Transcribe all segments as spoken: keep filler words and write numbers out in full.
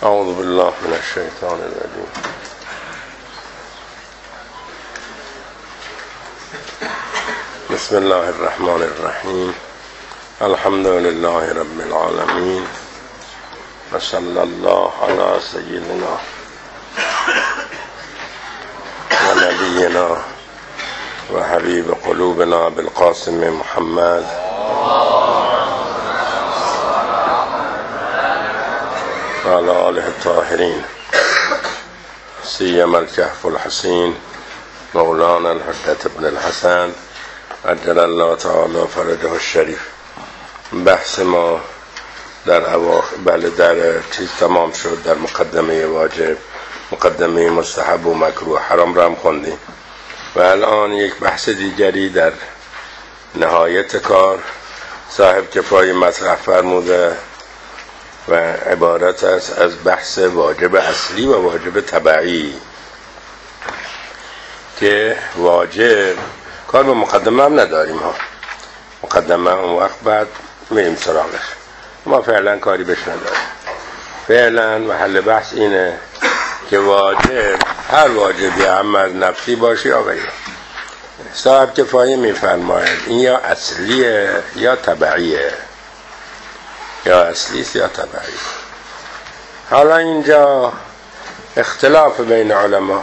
اعوذ بالله من الشیطان الرجیم. بسم الله الرحمن الرحیم. الحمد لله رب العالمین و صلی الله علی سیدنا و نبینا و حبیب قلوبنا بالقاسم محمد و علی آله الطاهرین سیما الکهف الحسین مولانا الحجة ابن الحسن عجل الله تعالی فرجه الشریف. بحث ما در اواخر بله در چیز تمام شد. در مقدمه واجب، مقدمه مستحب و مکروه حرام را هم خوندیم و الان یک بحث دیگری در نهایت کار صاحب کفایه مطرح فرموده و عبارت است از بحث واجب اصلی و واجب تبعی، که واجب کار به مقدمه هم نداریم ها، مقدمه اون وقت بعد میریم سراغش، ما فعلا کاری بهش نداریم. فعلا محل بحث اینه که واجب، هر واجبی هم از نفسی باشه یا غیره، صاحب کفایه میفرماید این یا اصلیه یا تبعیه، یا اصلیست یا تبعی. حالا اینجا اختلاف بین علما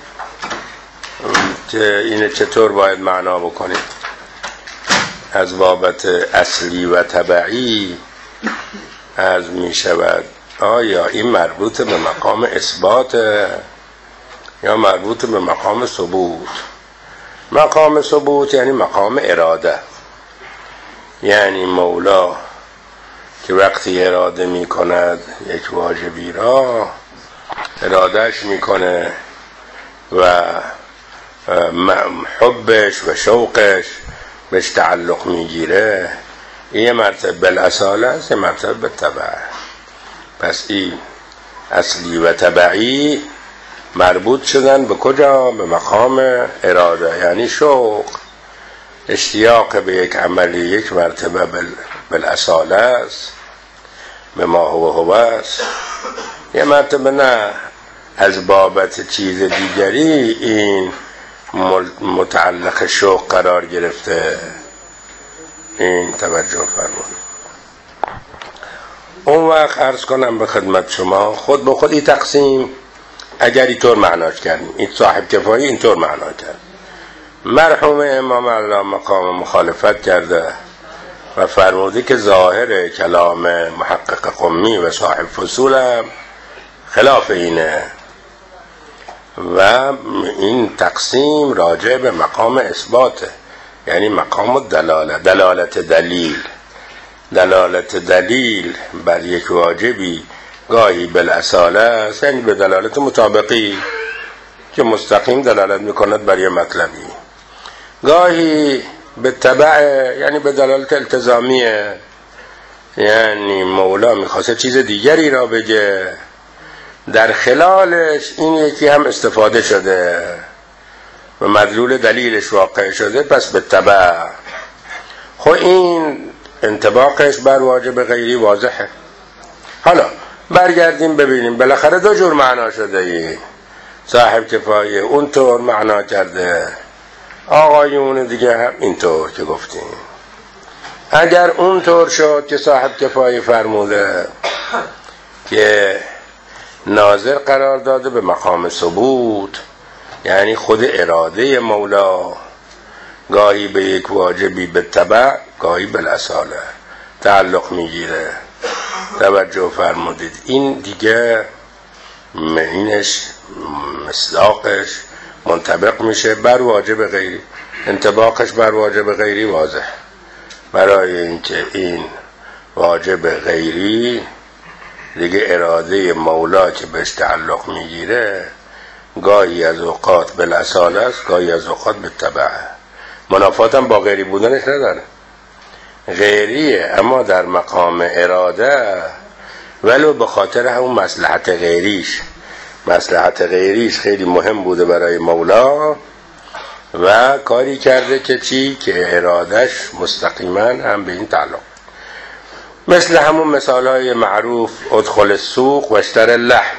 که اینه چطور باید معنا بکنیم از بابت اصلی و تبعی. از می شود آیا این مربوط به مقام اثبات یا مربوط به مقام ثبوت؟ مقام ثبوت یعنی مقام اراده، یعنی مولا که وقتی اراده می کند یک واجبی را ارادهش می کنه و حبش و شوقش بهش تعلق می گیره، این مرتبه بالاصاله است، این مرتبه به تبع. پس این اصلی و تبعی مربوط شدن به کجا؟ به مقام اراده، یعنی شوق، اشتیاق به یک عملی یک مرتبه بالاصاله است، به ما هو هو است. یه مرتبه نه از بابت چیز دیگری این متعلق شوق قرار گرفته. این توجه فرمایید. اون وقت عرض کنم به خدمت شما خود به خود این تقسیم اگر اینطور معناش کردیم، این صاحب کفایی اینطور معنا کرد، مرحوم امام الله مقام مخالفت کرده و فرموده که ظاهر کلام محقق قمی و صاحب فصول هم خلاف اینه و این تقسیم راجع به مقام اثباته، یعنی مقام دلالت، دلالت دلیل. دلالت دلیل بر یک واجبی گاهی بالاصاله است، یعنی به دلالت مطابقی که مستقیم دلالت میکند بر یه مطلبی، گاهی به تبع یعنی به دلالت التزامیه، یعنی مولا میخواسته چیز دیگری را بگه، در خلالش این یکی هم استفاده شده و مدلول دلیلش واقع شده، پس به تبع. خب این انطباقش بر واجب غیری واضحه. حالا برگردیم ببینیم بالاخره دو جور معنا شده. ای صاحب کفایه اونطور معنا کرده، آقایون دیگه هم اینطور که گفتیم. اگر اونطور شد که صاحب کفایه فرموده که ناظر قرار داده به مقام ثبوت، یعنی خود اراده مولا گاهی به یک واجبی به تبع گاهی بالاصاله تعلق میگیره، توجه فرمودید. این دیگه اینش مصداقش منطبق میشه بر واجب غیری، انطباقش بر واجب غیری واضح، برای اینکه این واجب غیری دیگه اراده مولا که بهش تعلق میگیره گاهی از اوقات بالاصاله است، گاهی از اوقات به تبع. منافات هم با غیری بودنش نداره، غیریه اما در مقام اراده، ولو به خاطر همون مصلحت غیریش، مصلحت غیریش خیلی مهم بوده برای مولا و کاری کرده که چی؟ که ارادش مستقیما هم به این تعلق. مثل همون مثال های معروف ادخل السوق و اشتر اللحم.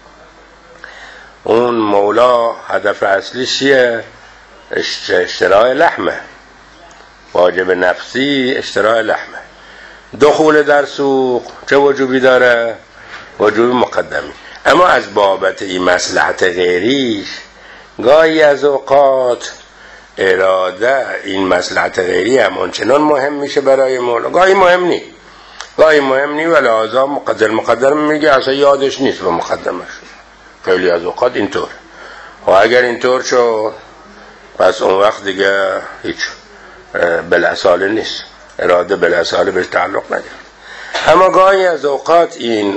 اون مولا هدف اصلی چیه؟ اشتراء لحمه، واجب نفسی اشتراء لحمه. دخول در سوق چه وجوبی داره؟ وجوب مقدمی. اما از بابت این مصلحت غیریش گاهی از اوقات اراده این مصلحت غیری هم اونچنان مهم میشه برای مولا، گاهی مهم نی گاهی مهم نی ولی آزا مقدر مقدر میگه اصلا یادش نیست به مقدمش. خیلی از اوقات اینطور. و اگر اینطور شد پس اون وقت دیگه هیچ بالاصاله نیست، اراده بالاصاله بهش تعلق نداره. اما گاهی از اوقات این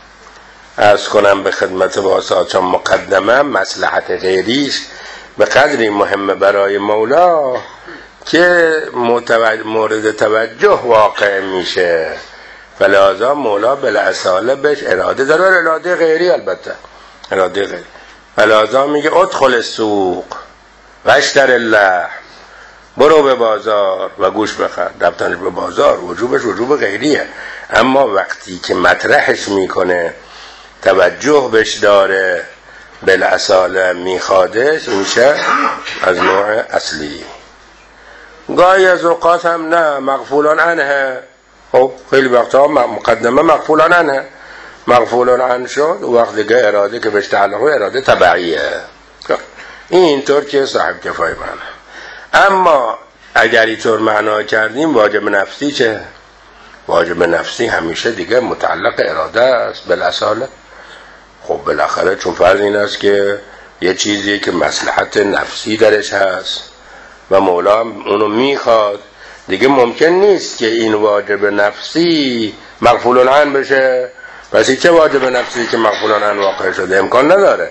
از کنم به خدمت واسطه چون مقدمه مصلحت غیریش به قدری مهمه برای مولا که مورد توجه واقع میشه، فلذا مولا بالاصاله بهش اراده داره، اراده غیری البته اراده غیری. فلذا میگه ادخل السوق و اشتر اللحم، برو به بازار و گوش بخر. رفتنش به بازار وجوبش وجوب غیریه، اما وقتی که مطرحش میکنه توجه بهش داره بالاصاله میخوادش، این میشه از نوع اصلی. گاهی از اوقات هم نه مغفولان عنه. خب خیلی وقتا مقدمه مغفولان عنه، مغفولان عنه شد و وقت دیگه اراده که بهش تعلقه اراده تبعیه. این اینطور که صاحب کفایه معنی. اما اگر اینطور معنا کردیم واجب نفسی چه؟ واجب نفسی همیشه دیگه متعلق اراده است بالاصاله. خب بالاخره چون فرض این است که یه چیزی که مصلحت نفسی درش هست و مولا اونو میخواد، دیگه ممکن نیست که این واجب نفسی مغفول عنه بشه. پس چه واجب نفسی که مغفول عنه واقع شده؟ امکان نداره.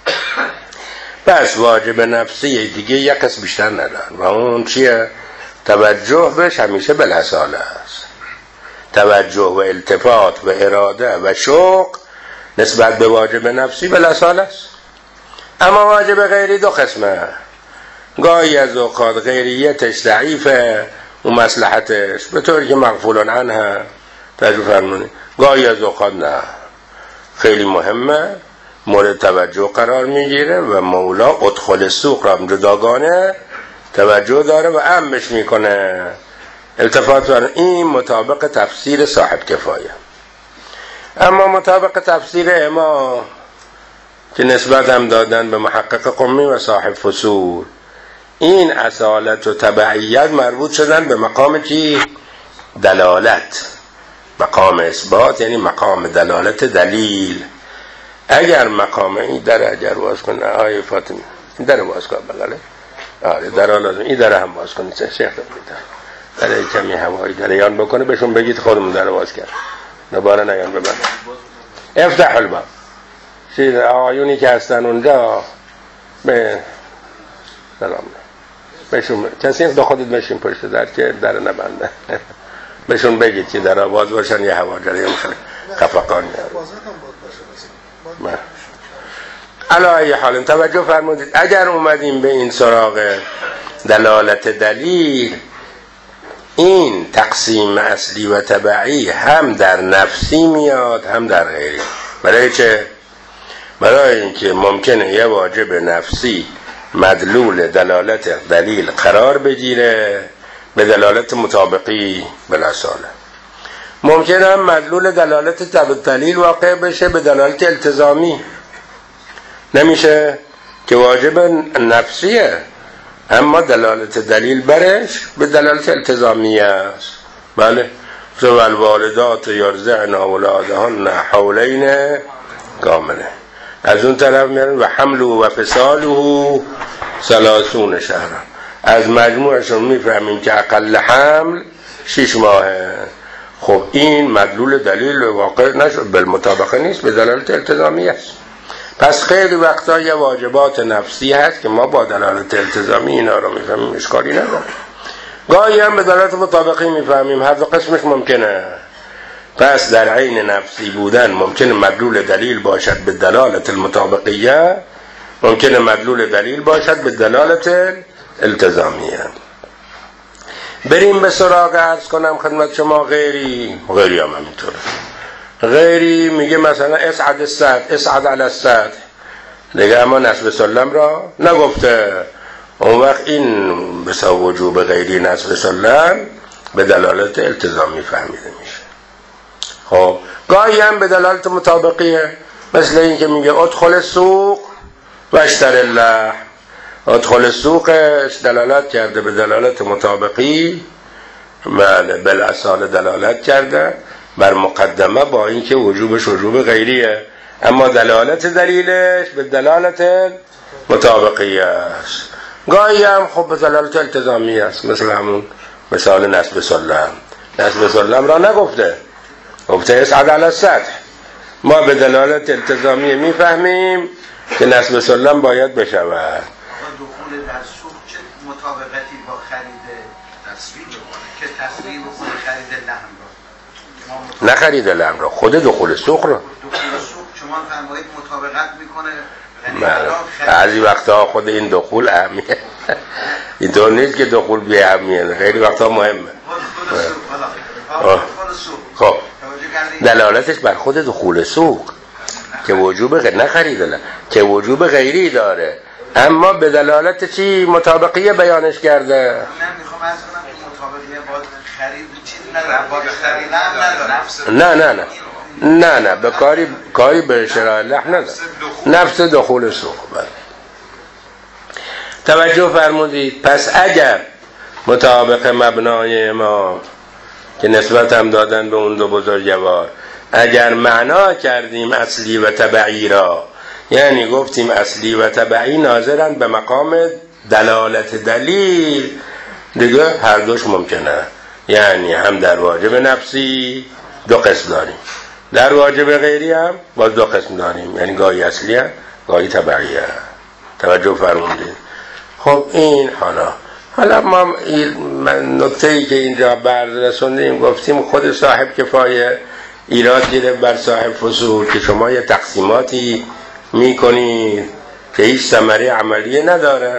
پس واجب نفسی دیگه یک قسم بیشتر ندارن و اون چیه؟ توجه بهش همیشه بالاصاله است. توجه و التفات و اراده و شوق نسبت به واجب نفسی بالاصاله است. اما واجب غیری دو قسمه. گاهی از اوقات غیریتش ضعیفه و مصلحتش به طوری که مغفول عنه تجربه فرمونی، گاهی از اوقات نه، خیلی مهمه، مورد توجه قرار میگیره و مولا ادخل السوق را جداگانه توجه داره و امرش میکنه، التفات داره. این مطابق تفسیر صاحب کفایه. اما مطابق تفسیر اما که نسبت هم دادن به محقق قمی و صاحب فصول، این اصالت و تبعیت مربوط شدن به مقام چی؟ دلالت. مقام اثبات یعنی مقام دلالت دلیل. اگر مقام این در اگر باز کنه آیه فاطمه این در باز کن بغله، آره در لازم این در هم باز کنید شیخ در در کمی هوایی جریان بکنه بهشون بگید خودمون در باز کرد دوباره نیان ببند. افتح الباب. چیز آیونی که هستن اونجا به سلام بهشون کسی دو خودت بشین پشت در که در نبنده بهشون بگید که در آواز باشن یه هوا جریان خیلی خفقان نه. علا ای حال توجه فرمودید. اگر اومدیم به این سراغ دلالت دلیل، این تقسیم اصلی و تبعی هم در نفسی میاد هم در غیری. برای چه؟ برای اینکه ممکنه یه واجب نفسی مدلول دلالت دلیل قرار بگیره به دلالت مطابقی بالاصاله. ممکنه هم مدلول دلالت دلیل واقع بشه به دلالت التزامی. نمیشه که واجب نفسیه اما دلالت دلیل برش به دلالت التزامی است. بله سو الوالدات یرضعن اولادهن حولین کامله. از اون طرف میارن و حمله و فصاله ثلاثون شهر. از مجموعشون میفهمیم که اقل حمل شش ماهه. خب این مدلول دلیل واقع نشد، بالمطابقه نیست، به دلالت التزامی است. پس خیلی وقتا یه واجبات نفسی هست که ما با دلالت التزامی اینا رو میفهمیم، اشکالی نداره. گاهی هم به دلالت مطابقی میفهمیم، هر دو قسمش ممکنه. پس در عین نفسی بودن ممکنه مدلول دلیل باشد به دلالت المطابقیه، ممکنه مدلول دلیل باشد به دلالت التزامیه. بریم به سراغ عرض کنم خدمت شما غیری. غیری هم همینطوره. غیری میگه مثلا اسعد السطح، اسعد علی السطح، دیگه اما نصب سلم را نگفته. اون وقت این به وجوب غیری نصب سلم به دلالت التزامی فهمیده میشه. خب گاهی هم به دلالت مطابقیه، مثل این که میگه ادخل السوق و اشتر اللحم. ادخل السوقش دلالت کرده به دلالت مطابقی، بله بالاصاله دلالت کرده بر مقدمه، با اینکه وجوبش وجوب غیریه، اما دلالت دلیلش به دلالت مطابقی است. گاهی هم خب به دلالت التزامی است، مثل همون مثال نصب سلم. نصب سلم را نگفته، گفته اسعد علی السطح. ما به دلالت التزامی میفهمیم که نصب سلم باید بشود. دخول در سوق چه مطابقتی با خرید تصویر بکنه که تصویر بکنه خرید لحم را، نه خرید لحم را، خود دخول سوق را. دخول سوق شما فرمایید مطابقت میکنه. بعضی وقتا خود این دخول اهمیه، اینطور نیست که دخول بی اهمیه، خیلی وقتا مهمه. خب دلالتش بر خود دخول سوق که وجوب غیر نه خرید لحم، که وجوب غیری داره، اما به دلالت چی مطابقیه بیانش کرده. من میخوام عرض کنم که مطابقیه با خرید چیزی نداره، با خرید هم نداره. نه نه نه نه نه به کاری کاری به شرع لحم نداره، نفس دخول سوق. توجه فرمودید. پس اگر مطابق مبنای ما که نسبت هم دادن به اون دو بزرگوار، اگر معنا کردیم اصلی و تبعی را، یعنی گفتیم اصلی و تبعی ناظرن به مقام دلالت دلیل، دیگه هر دوش ممکنه. یعنی هم در واجب نفسی دو قسم داریم، در واجب غیری هم باز دو قسم داریم، یعنی گاهی اصلی هم گاهی تبعی هم. توجه فرمودید. خب این حالا حالا ما نکته‌ای که اینجا بررسوندیم گفتیم خود صاحب کفایه ایراد گرفت بر صاحب فصول که شما یه تقسیماتی میکنید که هیچ ثمره عملیه ندارن.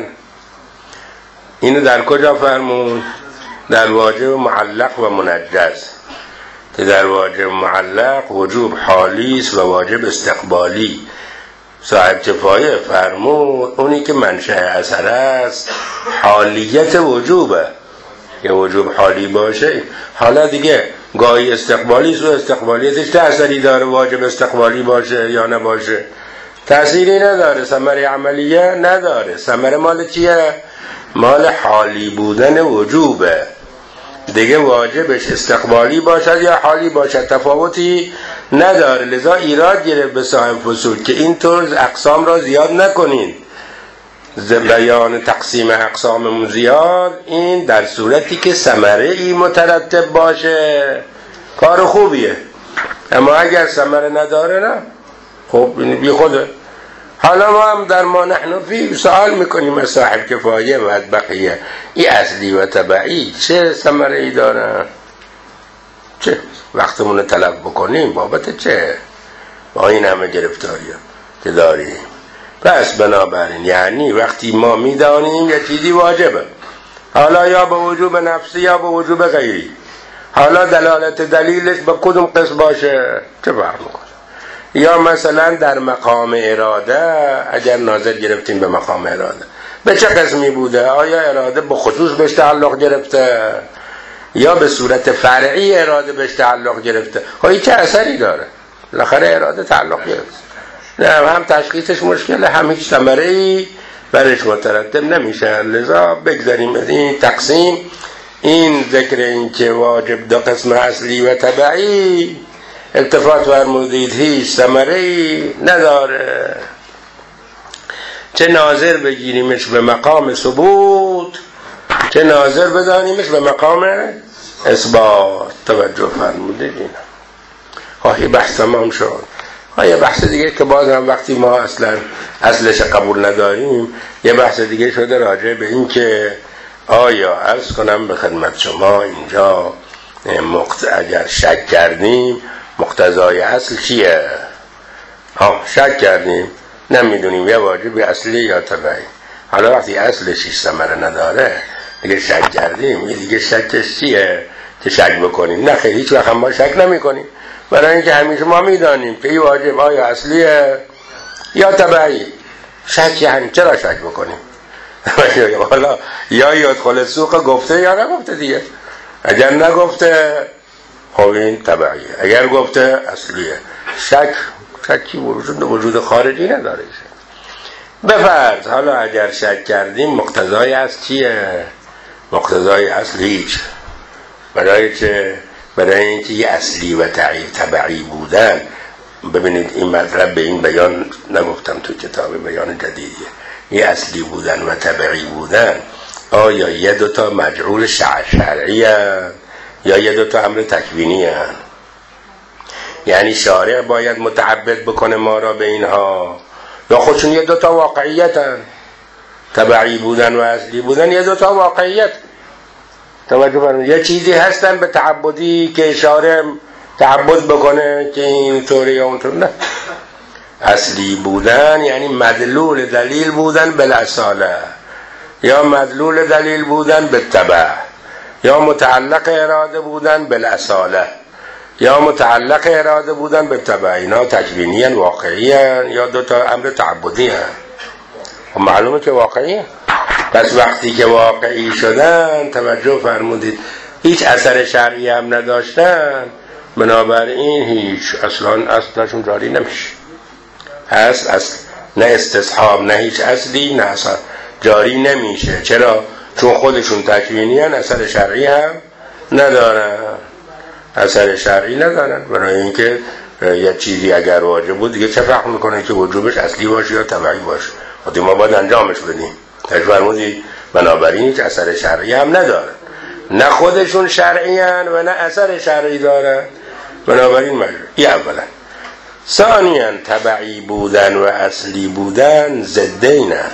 اینو در کجا فرمود؟ در واجب معلق و منجز، که در واجب معلق وجوب حالی است و واجب استقبالی. صاحب کفایه فرمود اونی که منشأ اثر است حالیت وجوبه، که وجوب حالی باشه. حالا دیگه گاهی استقبالی است و استقبالیتش تأثیری داره، واجب استقبالی باشه یا نباشه تأثیری نداره، ثمره عملیه نداره. ثمره مال چیه؟ مال حالی بودن وجوبه. دیگه واجبش استقبالی باشد یا حالی باشد تفاوتی نداره. لذا ایراد گرفت به صاحب فصول که این طور اقسام را زیاد نکنین. بیان تقسیم اقساممون زیاد، این در صورتی که ثمره ای مترتب باشه کار خوبیه، اما اگر ثمره نداره نه، خب این بی خوده. حالا ما هم در ما نحن فی سوال میکنیم از صاحب کفایه و از بقیه، این اصلی و تبعی چه ثمره ای داره؟ چه وقتمون رو طلب بکنیم بابت چه؟ با این همه گرفتاری که داریم. پس بنابراین یعنی وقتی ما میدانیم یه چیزی واجبه، حالا یا به وجوب نفسی یا به وجوب غیری، حالا دلالت دلیلش به کدوم قسم باشه چه فرق میکنه؟ یا مثلا در مقام اراده، اگر ناظر گرفتیم به مقام اراده به چه قسمی بوده؟ آیا اراده به خصوص بهش تعلق گرفته یا به صورت فرعی اراده بهش تعلق گرفته؟ خواهی چه اثری داره؟ بالاخره اراده تعلق گرفته، نه هم تشخیصش مشکله، هم هیچ ثمره‌ای برش مترتب نمیشه. لذا بگذاریم از این تقسیم. این ذکر این که واجب دو قسم اصلی و تبعی التفات فرمودید هیچ ثمره‌ای نداره، چه ناظر بگیریمش به مقام ثبوت چه ناظر بدانیمش به مقام اثبات. توجه فرمودید. اینا خواهی بحث تمام شد. یه بحث دیگه که باز هم وقتی ما اصلا اصلش قبول نداریم، یه بحث دیگه شده راجع به این که آیا عرض کنم به خدمت شما اینجا مقت... اگر شک کردیم مقتضای اصل چیه؟ ها شک کردیم نمیدونیم یه واجب اصلی یا تبعی. حالا وقتی اصلش هیچ ثمره نداره دیگه شک کردیم، دیگه شکش چیه که شک بکنیم؟ نه خیلی هیچ وقت ما شک نمی کنیم، برای اینکه همیشه ما میدانیم که این واجب آیا اصلیه یا تبعی. شک یعنی چرا شک بکنیم؟ حالا یا یدخل السوق گفته یا نگفته دیگه. اگر نگفته خب این تبعیه، اگر گفته اصلیه. شک شکی وجود وجود خارجی نداره. بفرض حالا اگر شک کردیم مقتضای از چیه؟ مقتضای اصل هیچ. برای چه؟ برای اینکه یه اصلی و تبعی بودن. ببینید این مطلب به این بیان نگفتم تو کتاب بیان جدیدیه. یه اصلی بودن و تبعی بودن آیا یه دوتا مجعول شرعی هست یا یه دوتا امر تکوینی هست؟ یعنی شارع باید متعبد بکنه ما را به اینها، یا خودشون یه دوتا واقعیت هست؟ تبعی بودن و اصلی بودن یه دوتا واقعیت. توجه فرمایید، یه چیزی هستن به تعبدی که شارع تعبد بکنه که این طوری یا اون طوری. نه، اصلی بودن یعنی مدلول دلیل بودن بالاصاله، یا مدلول دلیل بودن بالتبع، یا متعلق اراده بودن بالاصاله، یا متعلق اراده بودن بالتبع. اینا تکوینی ان، واقعی ان، یا دو تا امر تعبدی ان. خب معلومه که واقعی. پس وقتی که واقعی شدن، توجه فرمودید، هیچ اثر شرعی هم نداشتن، بنابراین هیچ اصلا اصلشون جاری نمیشه. اصل اصل نه استصحاب نه هیچ اصلی نه اصل جاری نمیشه. چرا؟ چون خودشون تکوینی ان، اثر شرعی هم ندارن. اثر شرعی ندارن. برای اینکه یه چیزی اگر واجب بود دیگه چه فرق میکنه که وجوبش اصلی باشه یا تبعی باشه؟ خودی ما باید انجامش بدیم. تجربه فرمودید، بنابراین هیچ اثر شرعی هم ندارن. نه خودشون شرعی ان و نه اثر شرعی دارن. بنابراین مجبور. این اولا. ثانیاً تبعی بودن و اصلی بودن ضدینن.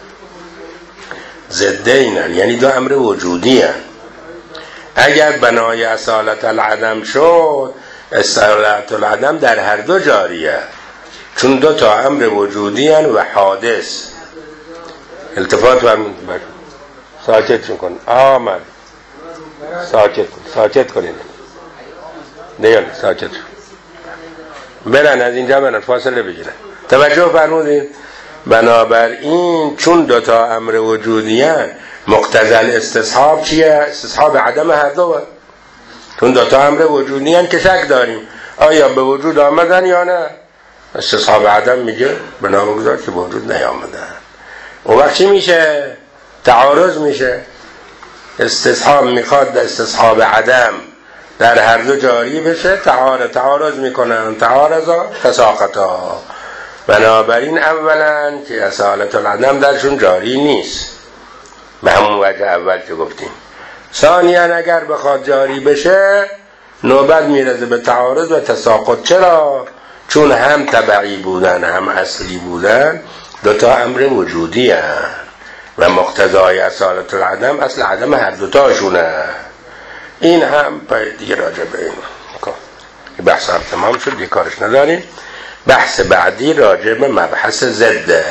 ضدینن یعنی دو امر وجودی هن. اگر بنای اصالت العدم شد، اصالت العدم در هر دو جاریه، چون دو تا امر وجودی هن و حادث. التفات بر ساکت کن. آمد ساکت ساکت کنین دیگه، ساکت برن از اینجا، برن فاصله بگیرن. توجه فرمودید. بنابراین چون دوتا امر وجودی هست، مقتضی استصحاب چیه؟ استصحاب عدم هر دو. چون دوتا امر وجودی هست که شک داریم آیا به وجود آمدن یا نه. استصحاب عدم میگه بنا بگذار که به وجود نیامدن. اون وقت چی میشه؟ تعارض میشه. استصحاب میخواد استصحاب عدم در هر دو جاری بشه، تعارض تعارض میکنن، تعارضا تساقطا. بنابراین اولا که اصالت العدم درشون جاری نیست، به همون وجه اول که گفتیم. ثانیا اگر بخواد جاری بشه نوبت میرزه به تعارض و تساقط. چرا؟ چون هم تبعی بودن هم اصلی بودن دوتا امر وجودی هست و مقتضای اصالت العدم اصل عدم هر دوتاشونه. این هم دیگه راجع به این بحث هم تمام شد، دیگه کارش نداریم. بحث بعدی راجع به مبحث ضد.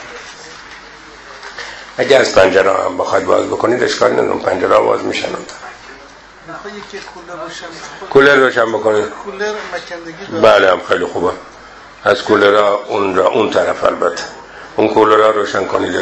اگه از پنجره هم بخواید باز بکنید اشکالی ندارم، پنجره ها باز میشن. میخوای یکی کولر روشن کولر روشن بکنید؟ کولر مکندگی داره. بله هم خیلی خوبه. از کولر ها اون را اون طرف البته اون کولر ها روشن کنید.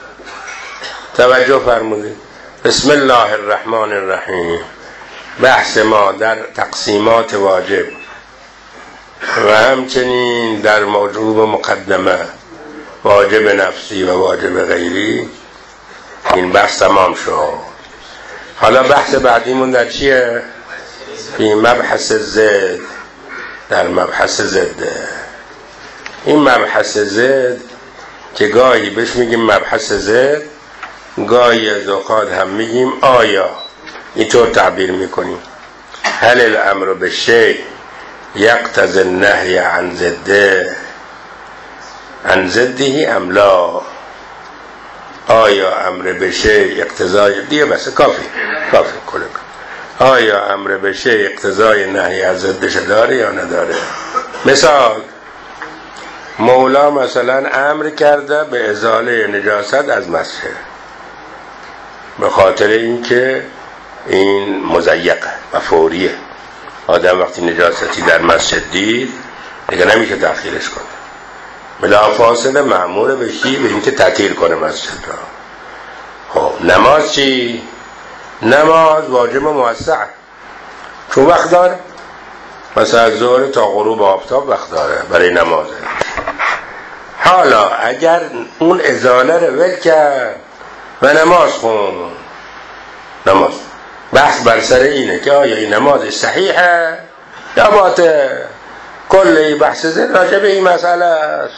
توجه فرمودید. بسم الله الرحمن الرحیم. بحث ما در تقسیمات واجب و همچنین در موجوب مقدمه، واجب نفسی و واجب غیری، این بحث تمام شد. حالا بحث بعدیمون در چیه؟ این مبحث زد. در مبحث زد. این مبحث زد که گاهی بهش میگیم مبحث زد، گاهی از اوقات هم میگیم آیا. اینطور تعبیر میکنیم: هل الامر بالشیء یقتضی النهی عن ضده عن ضده ام لا. آیا امر به شیء اقتضای دیگه بس کافی کافی کله. آیا امر به شیء اقتضای نهی از ضدش داره یا نداره؟ مثال مولا مثلا امر کرده به ازاله نجاست از مسجد. به خاطر اینکه این مضیقه و فوریه. آدم وقتی نجاستی در مسجد دید دیگه نمیشه تأخیرش کنه، بلافاصله مأمور بشی به اینکه تعطیل کنه مسجد را. خب نماز چی؟ نماز واجب موسع، چون وقت داره، مثلا از ظهر تا غروب آفتاب وقت داره برای نمازه. حالا اگر اون ازاله رو ول کرد و نماز خون، نماز بحث بر سر اینه که آیا این نمازش صحیحه یا باطل. کلی بحث زن راجع به این مسئله است.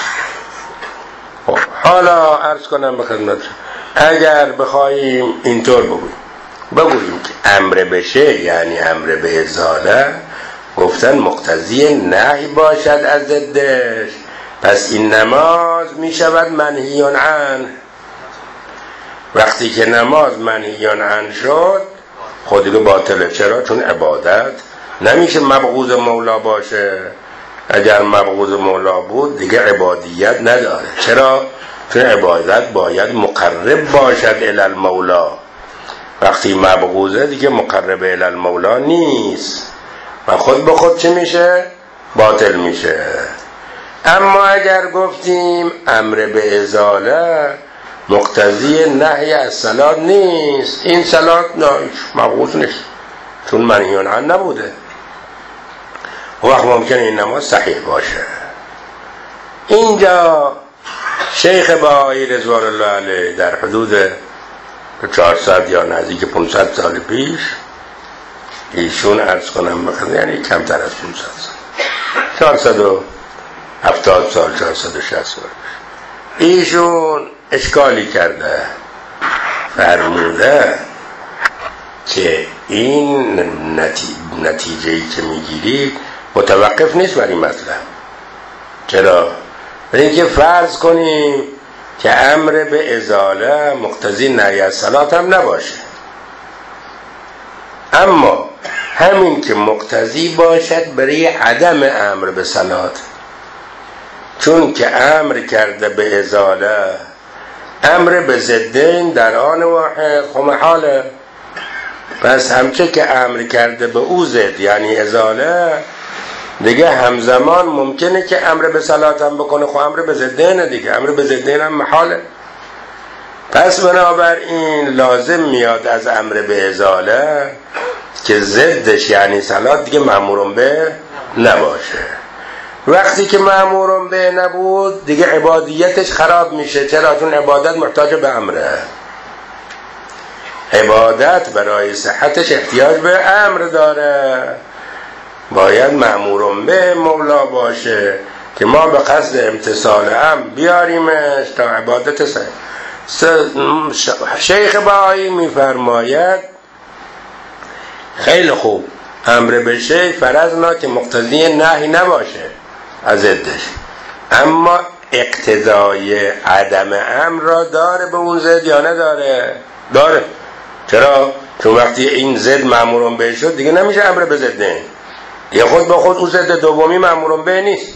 حالا عرض کنم به خدمت، اگر بخوایم اینطور بگوییم بگوییم که امر بشه یعنی امر به ازاله، گفتن مقتضی نهی باشد از ضدش، پس این نماز می شود منهی عنه. وقتی که نماز منهی عنه شد خود دیگه باطله. چرا؟ چون عبادت نمیشه مبغوض مولا باشه. اگر مبغوض مولا بود دیگه عبادیت نداره. چرا؟ چون عبادت باید مقرب باشد الی المولا. وقتی مبغوضه دیگه مقرب الی المولا نیست و خود به خود چه میشه؟ باطل میشه. اما اگر گفتیم امر به ازاله مقتضی نهی از صلات نیست، این صلات مبغوض نیست چون منهی عنه نبوده، وقت ممکنه این نماز صحیح باشه. اینجا شیخ بهایی رضوان الله علیه در حدود چهارصد یا نزدیک پانصد سال پیش، ایشون عرض کنم بخدم یعنی کمتر از پانصد سال، چهارصد و هفتاد سال، چهارصد و شصت سال، ایشون اشکالی کرده، فرموده که این نتیجه‌ای که میگیرید متوقف نیست بر این مطلب. چرا؟ برای اینکه فرض کنیم که امر به ازاله مقتضی نهی از صلات هم نباشه، اما همین که مقتضی باشد برای عدم امر به صلات، چون که امر کرده به ازاله امر به ضدین در آن واحد خب محاله. پس همچه که امر کرده به او ضد یعنی ازاله، دیگه همزمان ممکنه که امر به صلات هم بکنه، خب امر به ضدین دیگه، امر به ضدین هم محاله. پس بنابراین لازم میاد از امر به ازاله که ضدش یعنی صلات دیگه مأمور به نباشه. وقتی که مأمور به نبود دیگه عبادیتش خراب میشه. چرا؟ چون عبادت محتاج به امره. عبادت برای صحتش احتیاج به امر داره، باید مأمور به مولا باشه که ما به قصد امتثال امر بیاریمش تا عبادت صحیح. شیخ بهایی میفرماید خیلی خوب، امر به شیء فرضنا که مقتضی نهی نباشه از ضدش، اما اقتضای عدم امر را داره به اون ضد یا نداره؟ داره. چرا؟ چون وقتی این ضد مأمور به شد دیگه نمیشه امر به ضد نه، دیگه خود به خود اون ضد دومی مأمور به نیست.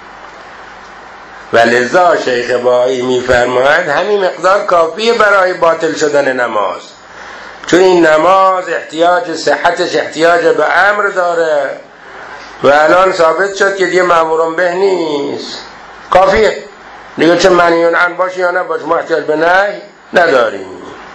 و لذا شیخ بهایی میفرماید همین مقدار کافیه برای باطل شدن نماز، چون این نماز احتیاج صحتش احتیاج به امر داره و الان ثابت شد که دیگه مأمور به نیست، کافیه دیگه. چه منهی عنه باشه یا نباشه ما احتیاج به نهی نداریم.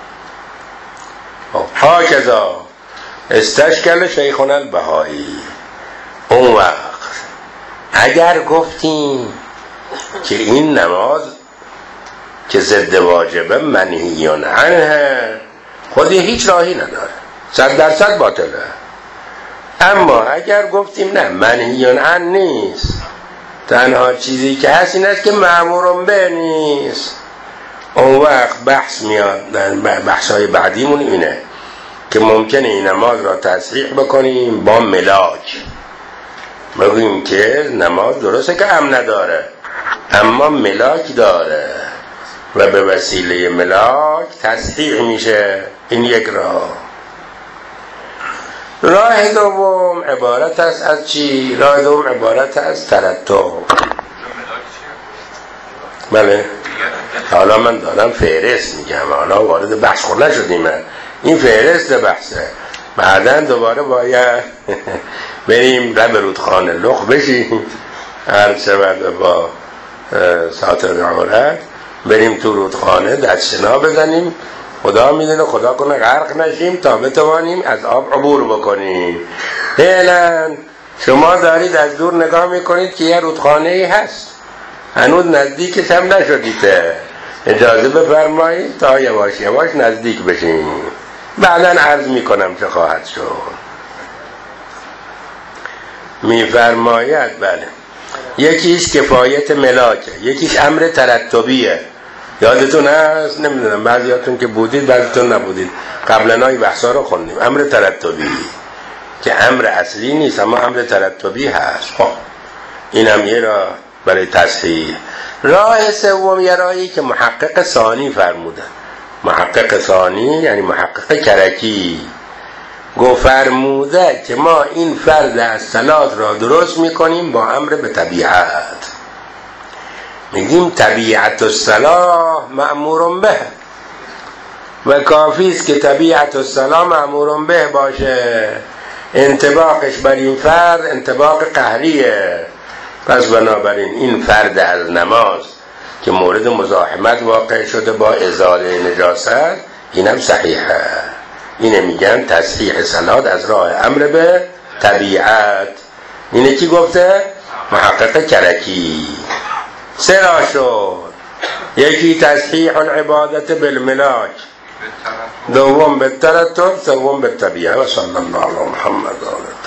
هاکذا استشکل شیخنا البهایی. اون وقت اگر گفتیم که این نماز که ضد واجبه منهی عنه، خودی هیچ راهی نداره، صد درصد باطله. اما اگر گفتیم نه منهی عنه نیست، تنها چیزی که هست این است که مأمور به نیست، اون وقت بحث میاد. بحث‌های بعدیمون اینه که ممکنه این نماز را تصحیح بکنیم با ملاک، بگوییم که نماز درسته که امن نداره اما ملاک داره و به وسیله ملاک تصحیح میشه. این یک راه. راه دوم عبارت است از چی؟ راه دوم عبارت است ترتب. بله حالا من دارم فهرست میگم، حالا وارد بحث خود نشدیم، این فهرست بحثه. بعداً دوباره باید بریم رب رودخانه لخ بشیم، هر شود با ساطر عورت بریم تو رودخانه دستشنا بزنیم، خدا میدونه خدا کنه غرق نشیم تا بتوانیم از آب عبور بکنیم. فعلا شما دارید از دور نگاه میکنید که یه رودخانه ای هست، هنوز نزدیکش هم نشدید، اجازه بفرمایید تا یواش یواش نزدیک بشیم، بعدا عرض میکنم چه خواهد شد. میفرماید بله یکیش کفایت ملاکه، یکیش امر ترتبیه. یادتون هست؟ نمیدونم بعضیاتون که بودید بعضیتون نبودید، قبلا های بحثا رو خوندیم. امر ترتبی که امر اصلی نیست اما امر ترتبی هست. خب اینم یه راه برای تصحیح. راه سوم یه راهی که محقق ثانی فرمودن. محقق ثانی یعنی محقق کرکی گو فرموده که ما این فرد الصلات را درست میکنیم با امر به طبیعت. میگیم طبیعت الصلاة مأمور به و کافی است که طبیعت الصلاة مأمور به باشه، انطباقش بر این فرد انطباق قهریه. پس بنابراین این فرد از نماز که مورد مزاحمت واقع شده با ازاله نجاست اینم صحیحه. اینه میگن تصحیح صلات از راه امر به طبیعت. اینه کی گفته؟ محقق کرکی. سه راه شد، یکی تصحیح العبادت بالملاک، دوم بالترتب، سوم بالطبیعه. و صلی الله علی محمد و آله.